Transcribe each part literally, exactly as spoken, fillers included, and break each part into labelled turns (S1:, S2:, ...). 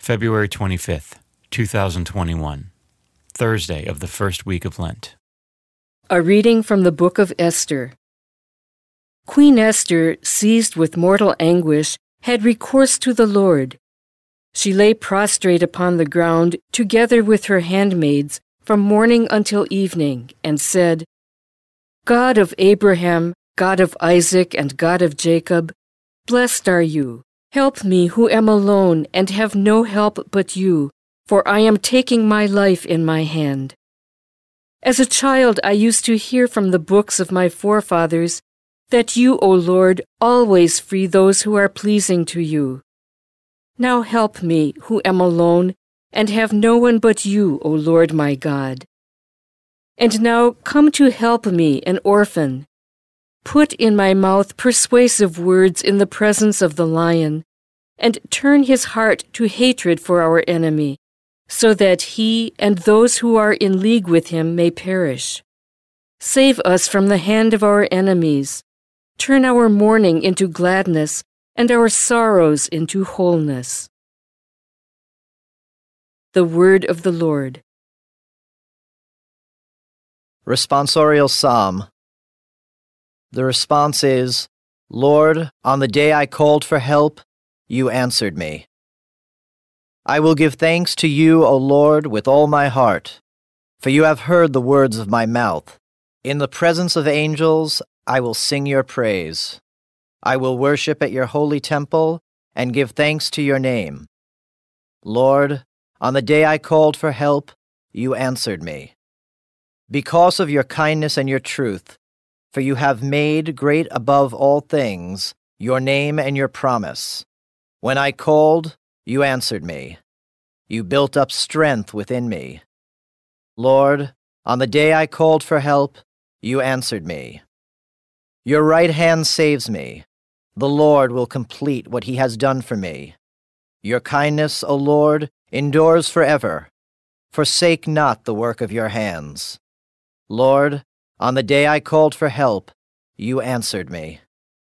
S1: February twenty-fifth, two thousand twenty-one, Thursday of the first week of Lent.
S2: A reading from the book of Esther. Queen Esther, seized with mortal anguish, had recourse to the Lord. She lay prostrate upon the ground, together with her handmaids, from morning until evening, and said, God of Abraham, God of Isaac, and God of Jacob, blessed are you. Help me who am alone and have no help but you, for I am taking my life in my hand. As a child I used to hear from the books of my forefathers that you, O Lord, always free those who are pleasing to you. Now help me who am alone and have no one but you, O Lord my God. And now come to help me, an orphan. Put in my mouth persuasive words in the presence of the lion, and turn his heart to hatred for our enemy, so that he and those who are in league with him may perish. Save us from the hand of our enemies. Turn our mourning into gladness, and our sorrows into wholeness. The Word of the Lord.
S3: Responsorial Psalm. The response is, Lord, on the day I called for help, you answered me. I will give thanks to you, O Lord, with all my heart, for you have heard the words of my mouth. In the presence of angels, I will sing your praise. I will worship at your holy temple and give thanks to your name. Lord, on the day I called for help, you answered me. Because of your kindness and your truth, for you have made great above all things your name and your promise. When I called, you answered me. You built up strength within me. Lord, on the day I called for help, you answered me. Your right hand saves me. The Lord will complete what he has done for me. Your kindness, O Lord, endures forever. Forsake not the work of your hands. Lord, on the day I called for help, you answered me.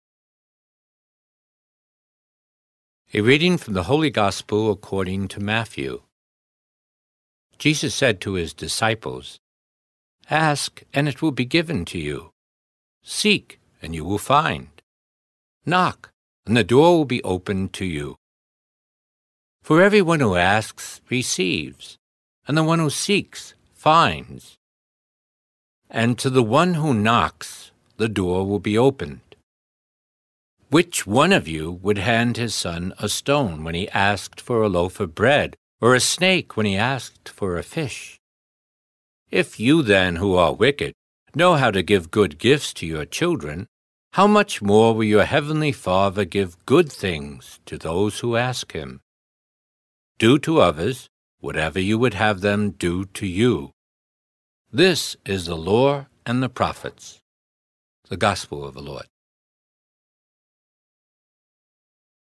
S4: A reading from the Holy Gospel according to Matthew. Jesus said to his disciples, Ask, and it will be given to you. Seek, and you will find. Knock, and the door will be opened to you. For everyone who asks receives, and the one who seeks finds. And to the one who knocks, the door will be opened. Which one of you would hand his son a stone when he asked for a loaf of bread, or a snake when he asked for a fish? If you then, who are wicked, know how to give good gifts to your children, how much more will your heavenly Father give good things to those who ask him? Do to others whatever you would have them do to you. This is the law and the prophets. The Gospel of the Lord.